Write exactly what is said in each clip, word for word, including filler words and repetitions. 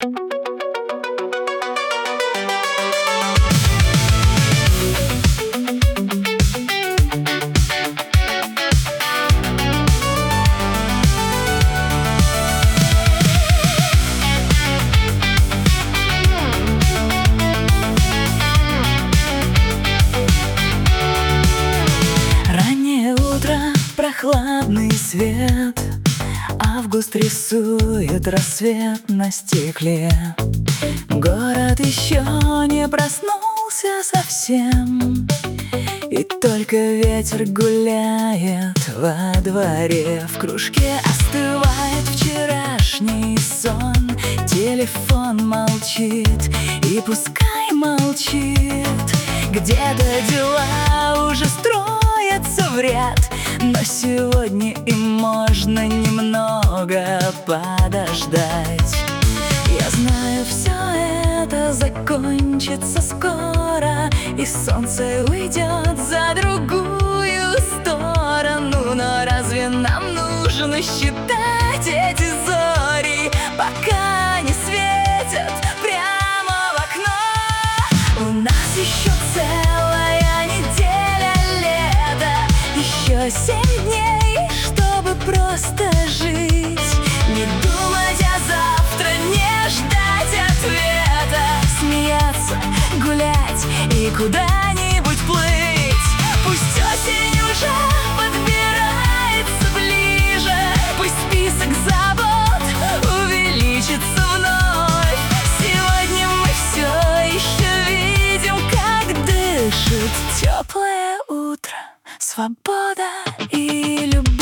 Прохладный свет, август рисует рассвет на стекле. Город еще не проснулся совсем, и только ветер гуляет во дворе. В кружке остывает вчерашний сон, телефон молчит, и пускай молчит. Где-то дела уже строятся в ряд, но сегодня им можно немного подождать. Я знаю, все это закончится скоро, и солнце уйдет за другую сторону. Но разве нам нужно считать эти зори, пока не светят прямо в окно? У нас еще целая неделя лета, еще семь дней, чтобы просто жить. Не думать о завтра, не ждать ответа, смеяться, гулять и куда-нибудь плыть. Пусть осень уже подбирается ближе, пусть список забот увеличится вновь. Сегодня мы все еще видим, как дышит теплое утро, свобода и любовь.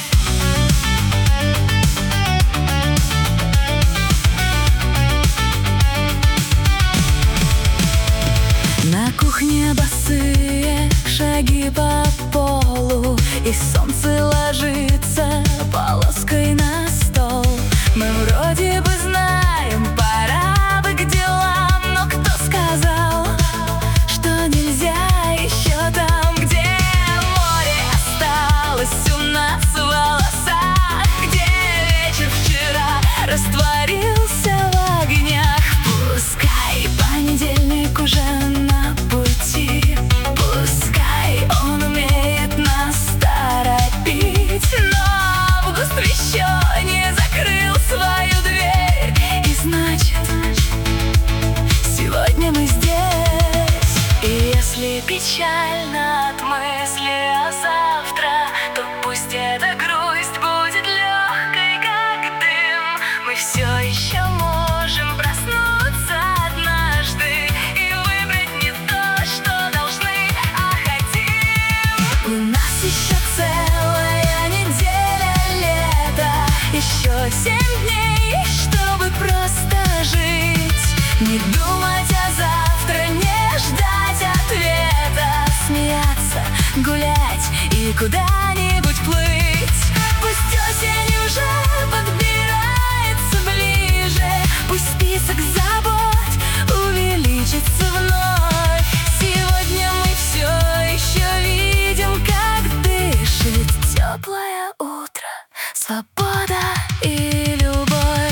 На кухне босые шаги по полу, и солнце ложится полоской на стол. Мы вроде бы знаем, пора бы к делам, но кто сказал, что нельзя еще там, где море осталось у нас в волосах, где вечер вчера растворился в огнях. Пускай понедельник уже на пути, пускай он умеет нас торопить, но август еще не закрыл свою дверь, и значит, сегодня мы здесь. И если печально от мысли о завтра, то пусть эта грусть будет легкой, как дым. Мы все еще можем проснуться однажды и выбрать не то, что должны, а хотим. У нас еще целая неделя лета, еще семь дней, чтобы просто жить. Не думать о завтра, не ждать ответа, смеяться, гулять и куда-нибудь плыть. Пусть осень уже подбирается ближе, пусть список забот увеличится вновь. Сегодня мы все еще видим, как дышит теплое утро, свобода и любовь.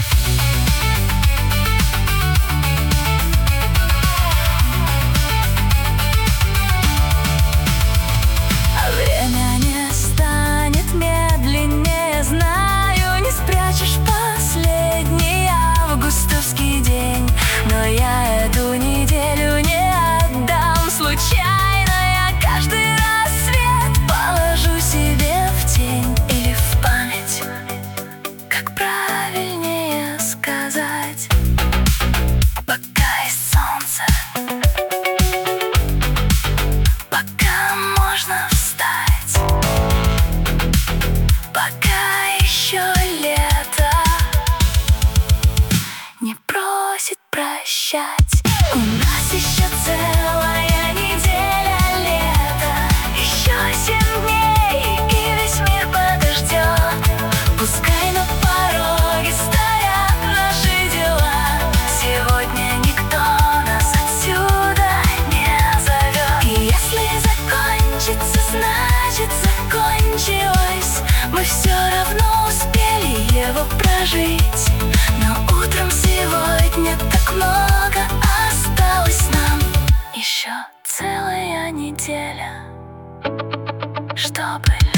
А время не станет медленнее, знаю, не спрячешь последний августовский день. Но я эту неделю не отдам случайно, я каждый рассвет положу себе в тень или в память, как правильнее сказать, пока есть солнце, пока можно встать, пока еще лето не просит прощать. У нас еще целая неделя лета, еще семь дней, и весь мир подождет. Пускай на пороге стоят наши дела, сегодня никто нас отсюда не зовет. И если закончится, значит закончилось, мы все равно успели его прожить. Но утром сегодня неделя, чтобы